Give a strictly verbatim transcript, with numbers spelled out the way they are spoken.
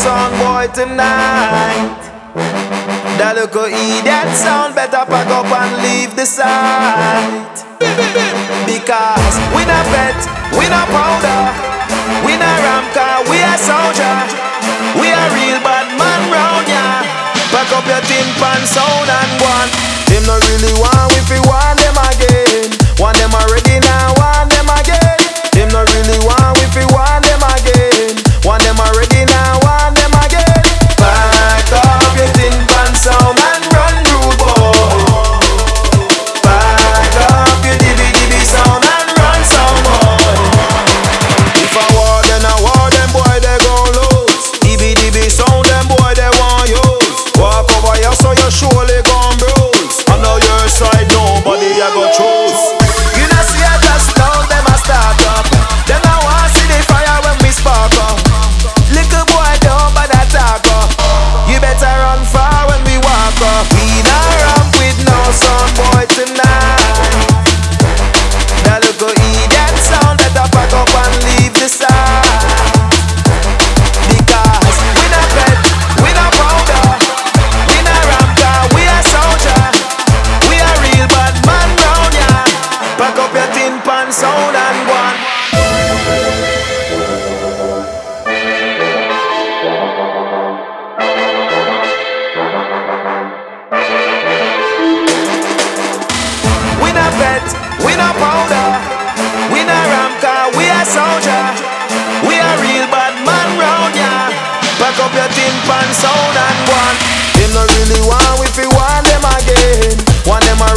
song boy tonight. That little idiot sound better pack up and leave the site. Because we not bet, we not powder, we not ram car, we a soldier. We a real bad man round ya. Pack up your tin pan sound and one. Them no really want if we want them again. Want them already now, want them again. Them no really want if we want them again. Want them already now, want them again. Pack up your tin pan sound and run rude boy. Pack up your D V D sound and run sound boy. If I war then I war, them boy they gon' lose. D V D sound them boy they want use. Walk over here so you surely gon' bruise. On your side nobody I go choose. You know see I just now them a start up. Them I want see the fire when we spark up. Little boy don't bother talk up. You better run far when we walk up. We not ramp with no son boy tonight. That little idiot sound better pack up and leave the side. Because we not pet, we not powder, we not ramp car, we a soldier. We a real bad man round ya. Pack up your tin pan sound and one. We not pet, we not powder, we not ram car, we a soldier. We a real bad man round ya. Pack up your tin pan sound and one. Them no really want if we want them again. Want them